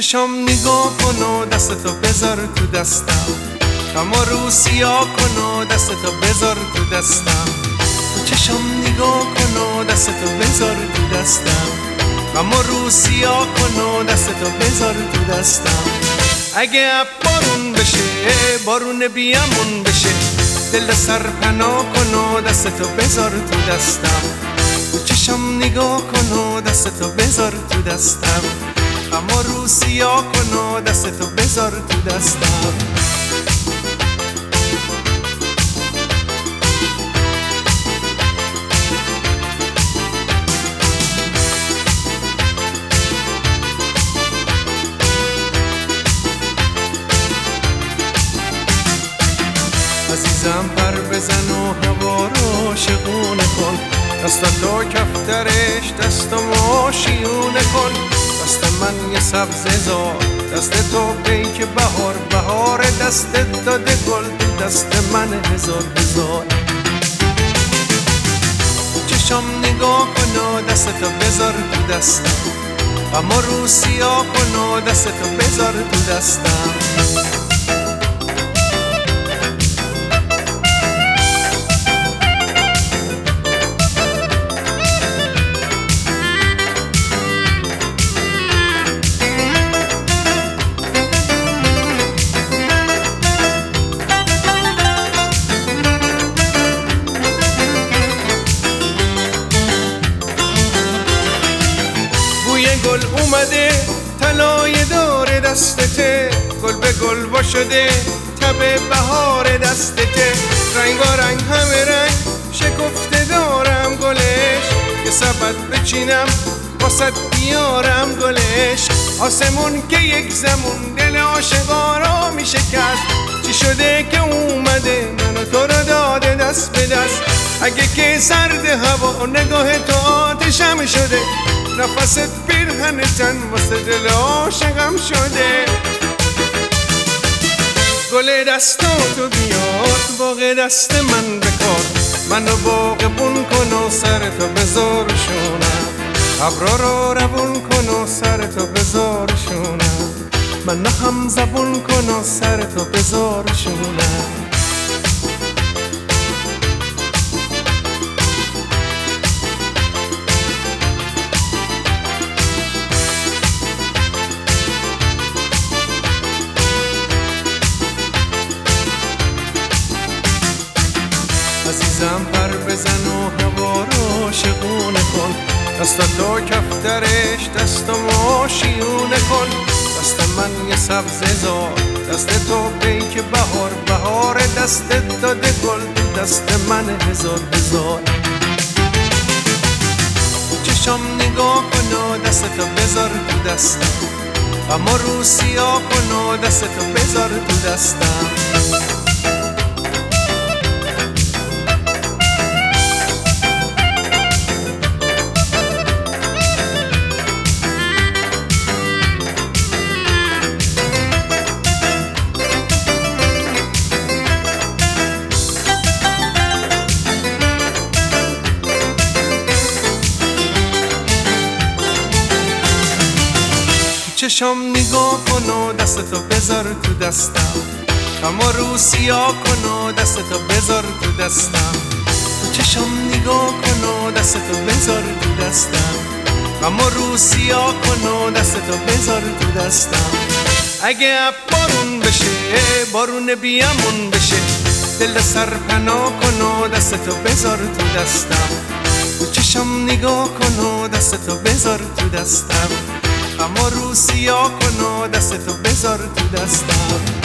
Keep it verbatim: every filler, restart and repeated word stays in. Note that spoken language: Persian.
چشم نگاه کن و دستتو بذار تو دستم، غم و رو سیاه کن و دستتو بذار تو دستم. چشم نگاه کن و دستتو بذار تو دستم، غم و رو سیاه کن و دستتو بذار تو دستم. اگه اب بارون بشه بارون بیامون بشه، دل سر پناه کن و دستتو بذار تو دستم. چشم نگاه کن و دستتو بذار تو دستم، غم و رو سیاه کن و دستتو بذار تو دستم. عزیزم پر بزن و هوا رو شقونه کن، دستاتو کفترش دستمو شیونه کن. دست من یه سبزه زار، دست تو پیک بهار، بهار دست داده گل تو دست من هزار هزار. چشم نگاه کن و دستتو بذار تو دستم، غم و رو سیاه کن و دستتو بذار تو دستم. گل اومده طلای دور دستته، گل به گل وا شده تب بهار دستته. رنگارنگ همه رنگ شکفته دارم گلش، یه سبد بچینم واسد بیارم گلش. آسمون که یک زمون دل عاشقا را میشکست، چی شده که اومده منو تو رو داده دست به دست. اگه که سرد هوا نگاه تو آتشم شده، نفست پیرهن تن واسه دل عاشقم شده. گل دستاتو بیار باغ دست من بکار، منو باغبون کن و سرتو بذار شونم. ابرا رو روون کن و سرتو بذار شونم، منو هم زبون کن و سرتو بذار شونم. عزیزم پر بزن و هوا رو شقونه کن، دستاتو کفترش دستمو شیونه کن. دست من یه سبزه زار، دست تو پیک بهار، بهار دست داده گل تو دست من هزار هزار. چشم نگاه کن و دستتو بذار تو دستم، غم و رو سیاه کن و دستتو بذار تو دستم. چشم نگاه کن و دستتو بذار تو دستم، غم و رو سیاه کن و دستتو بذار تو دستم. چشم نگاه کن و دستتو بذار تو دستم، غم و رو سیاه کن و دستتو بذار تو دستم. اگه اب بارون بشه بارون بیامون بشه، دل سر پناه کن و دستتو بذار تو دستم. چشم نگاه کن و دستتو بذار تو دستم، غم و رو سیاه کن و دستتو بذار تو دستم.